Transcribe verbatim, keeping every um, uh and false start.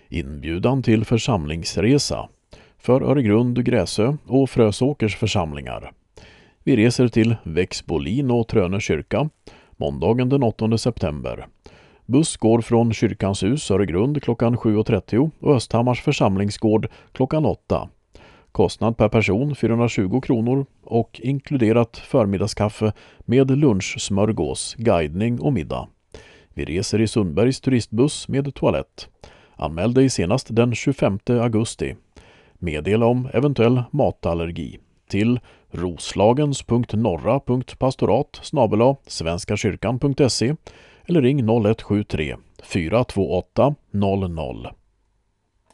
Inbjudan till församlingsresa för Öregrund, Gräsö och Frösåkers församlingar. Vi reser till Växbolin och Trönö kyrka måndagen den åttonde september. Buss går från Kyrkans hus Öregrund klockan sju och trettio och Östhammars församlingsgård klockan åtta. Kostnad per person fyrahundratjugo kronor och inkluderat förmiddagskaffe med lunchsmörgås, guidning och middag. Vi reser i Sundbergs turistbuss med toalett. Anmäl dig senast den tjugofemte augusti. Meddela om eventuell matallergi till roslagens.norra.pastorat snabel-a svenskakyrkan punkt se eller ring noll ett sju tre fyra två åtta noll noll.